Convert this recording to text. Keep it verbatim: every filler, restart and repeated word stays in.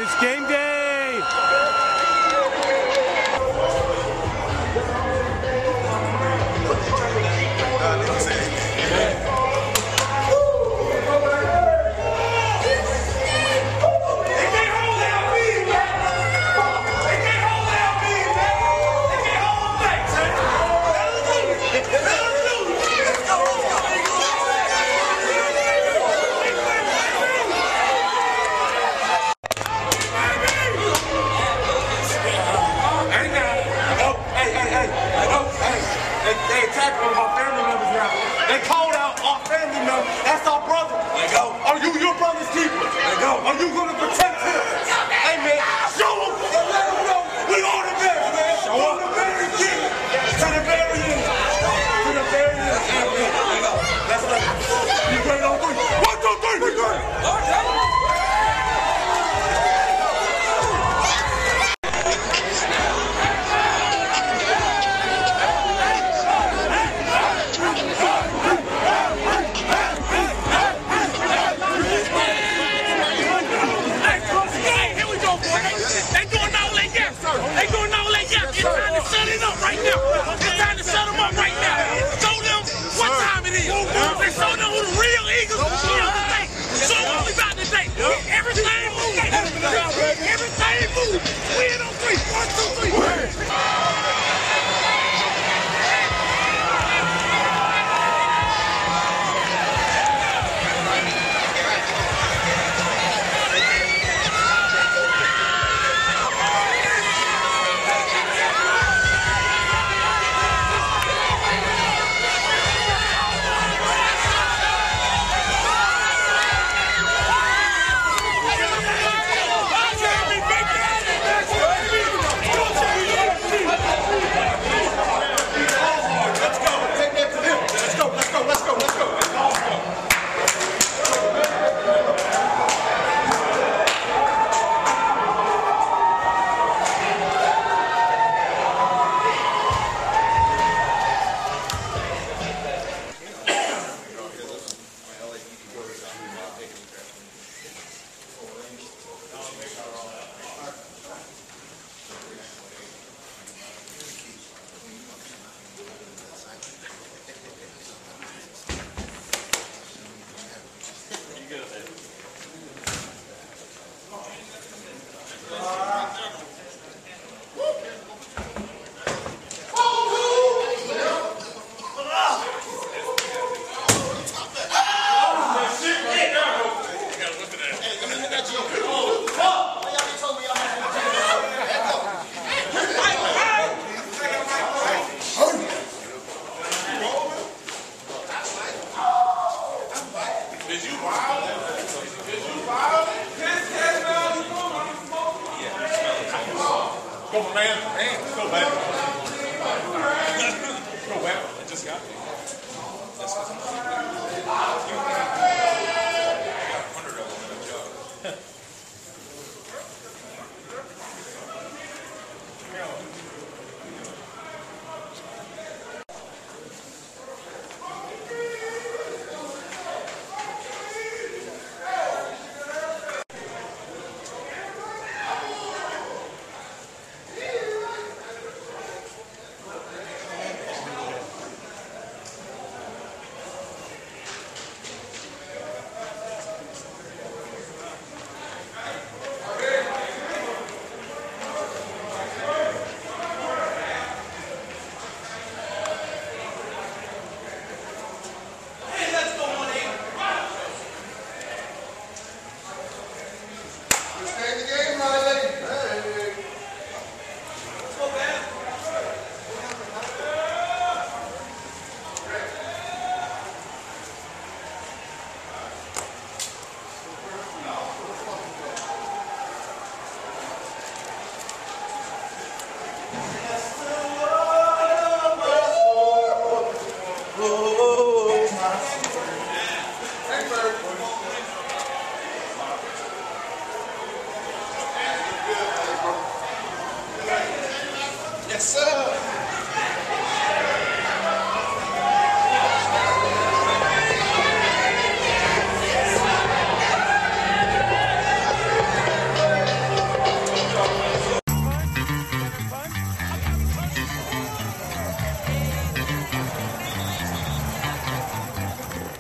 it's game day. They attacked one of our family members now. They called out our family member. That's our brother. Let go. Are you your brother's keeper? Let go. Are you going to protect him? Hey, man, show him and let him know we are the best, man. Show From the very beginning to the very end. To the very end. Let go. Let's let him. You ready on three? One, two, three. We got it. Right now. It's time to shut them up right now. Show them what time it is. And show them who the real Eagles are today. Show them what we got today. Everything move. Everything move. We in on